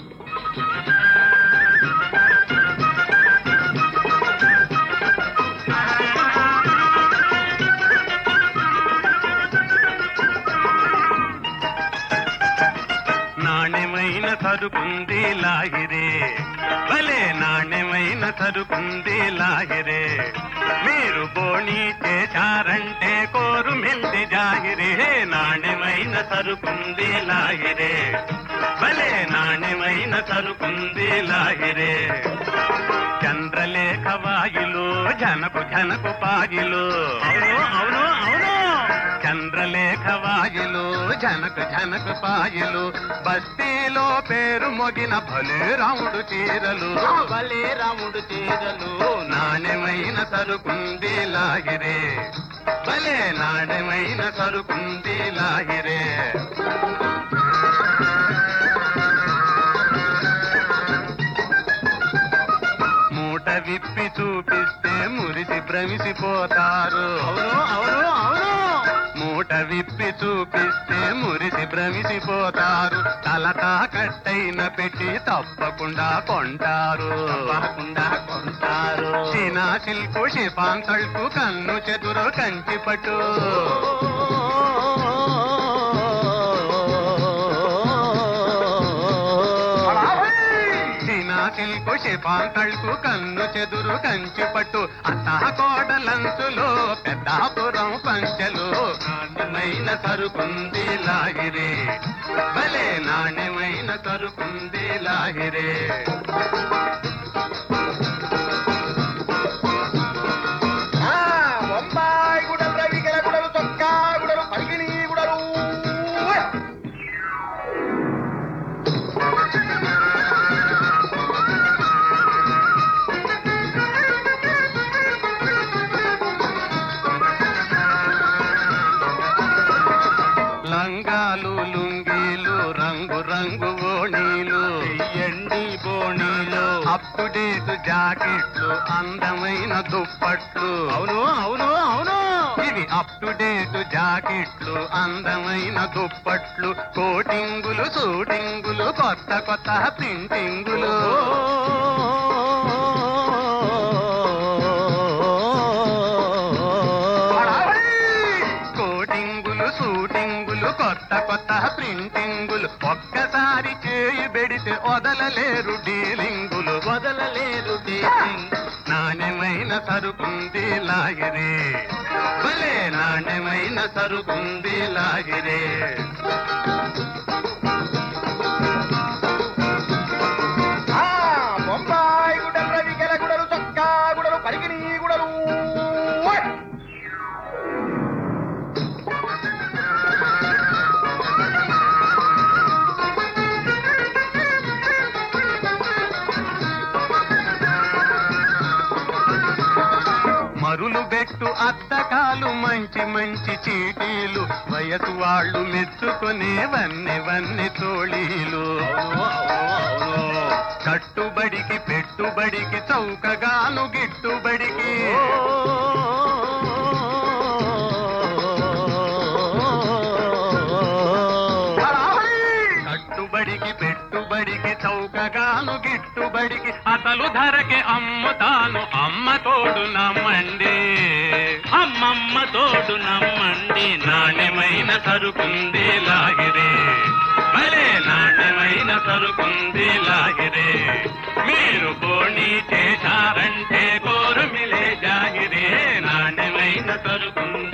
నాణ్యమైన సరుకుంది లాహిరే, భలే నాణ్యమైన సరుకుంది లాహిరే. మీరు బోణీ చేశారంటే కోరు మెల్లి జాహిరే. నాణ్యమైన సరుకుంది లాహిరే, భలే నాణ్యమైన సరుకుంది లాహిరే. చంద్రలేఖ వాయులు జనకు జనకు పాయులు, అవును అవును అవును. చంద్రలేఖ వాయులు జనకు జనకు పాయులు, బస్తీలో పేరు మొగిన భలే రాముడు చీరలు, భలే రాముడు చీరలు. నాణ్యమైన సరుకుంది లాహిరే, భలే నాణ్యమైన సరుకుంది లాహిరే. మూట విప్పి చూపిస్తే మురిసి భ్రమిసిపోతారు, అవును అవును అవును. మూట విప్పి చూపిస్తే మురిసి భ్రమిసిపోతారు. తలతా కట్టైన పెట్టి తప్పకుండా కొంటారు, తప్పకుండా కొంటారు. చీనా సిల్కు షిఫాన్ తళుకు కన్ను చెదురు కంచి పట్టు, సిల్కు షిఫాన్ తళుకు కన్ను చెదురు కంచి పట్టు. అత్తా కోడలంచులో పెద్దాపురం పంచెలు, నాణ్యమైన సరుకుంది లాహిరే, భలే నాణ్యమైన సరుకుంది లాహిరే. బొంబాయి గుడలు, రవికెల గుడలు, చొక్కా గుడలు, పరిగిణి గుడలు. లంగాలు లుంగీలు రంగు రంగు ఓణీలు, ఎండి బోణీలు, అప్ టు డేట్ జాకెట్లు, అందమైన దుప్పట్లు, అవును అవును అవును. ఇవి అప్ టు డేట్ జాకెట్లు, అందమైన దుప్పట్లు, కోటింగులు షూటింగులు, కొత్త కొత్త ప్రింటింగులు. షూటింగులు కొత్త కొత్త ప్రింటింగులు, ఒక్కసారి చేయి పెడితే వదలలేరు డీలింగులు, వదలలేరు డీలింగ్. నాణ్యమైన సరుకుంది లాహిరే, భలే నాణ్యమైన సరుకుంది లాహిరే. బొంబాయి గుడలు, రవికెల గుడలు, చొక్కా గుడలు, పరిగిణి గుడలు. మరులు బెట్టు అద్దకాలు, మంచి మంచి చీటీలు, వయసు వాళ్ళు మెచ్చుకునే వన్నె వన్నె తోళీలు, కట్టుబడికి పెట్టుబడికి చౌకగాను గిట్టుబడికి. కట్టుబడికి పెట్టుబడికి చౌకగాను గిట్టుబడికి, అసలు ధరకే అమ్ముతాను అమ్మ తోడు నమ్మండి, అమ్మమ్మ తోడు నమ్మండి. నాణ్యమైన సరుకుంది లాహిరే, భలే నాణ్యమైన సరుకుంది లాహిరే. మీరు బోణీ చేశారంటే కోరు మిలే జాహిరే. నాణ్యమైన సరుకుంది